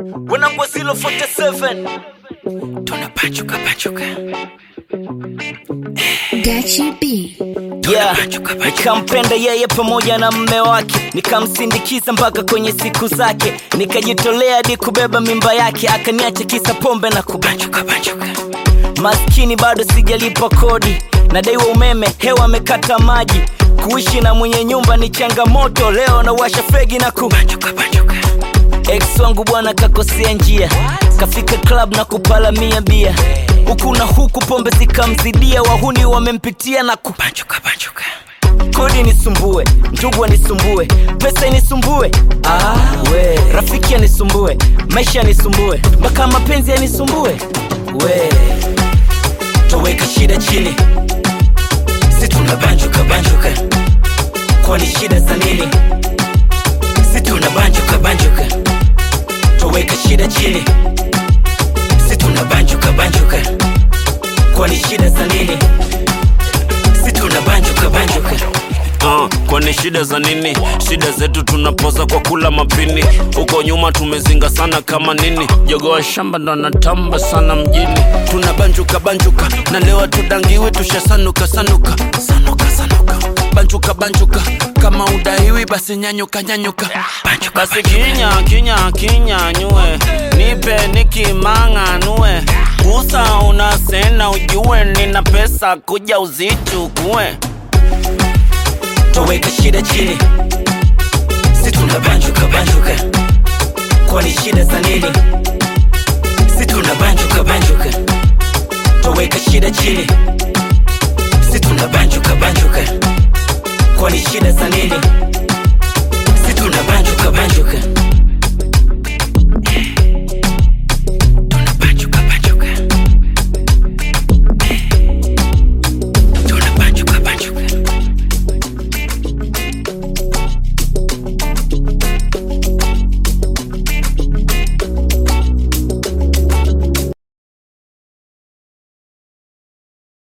Wanangu 047 tunapachuka pachuka. Gachi B. Yeah, nikampenda yeye pamoja na mume wake, nikamsindikiza mpaka kwenye siku zake, nikajitolea hadi kubeba mimba yake, akaniacha kisa pombe na kubanjuka banjuka. Maskini bado sijalipa kodi, nadaiwa umeme, hewa amekata maji, kuishi na mwenye nyumba ni changamoto, leo na washa fegi na kubanjuka banjuka. Ex wangu bwana kakosea njia, kafika club na kupalamia bia, huku na huku pombe zikamzidia, wahuni wamempitia na kubanjuka banjuka. Kodi nisumbue, ndugu nisumbue, pesa nisumbue, we rafiki nisumbue, maisha nisumbue, mpaka mapenzi yanisumbue. We toweka shida chini, si tunabanjuka banjuka, kwani shida za nini? Si tunabanjuka banjuka, toweka shida chini, si tunabanjuka banjuka, kwani shida za nini? Si tunabanjuka banjuka. Kwani shida za nini? Shida zetu tunapoza kwa kula mapini, uko nyuma tumezinga sana kama nini, jogo wa shamba ndo anatamba sana mjini. Tunabanjuka banjuka na leo tudangiwi, tushasanuka sanuka sanuka sanuka, banjuka banjuka, kama udaiwi basi nyanyuka nyanyuka, basi kinya kinya kinya nyue, nipe nikimanga nue, kusa unasena ujue, nina pesa kuja uzichukue. Toweka shida chini, si tunabanjuka banjuka, kwani shida za nini? Si tunabanjuka banjuka, toweka shida chini, si tunabanjuka banjuka, kwani shida za nini? Si tunabanjuka banjuka.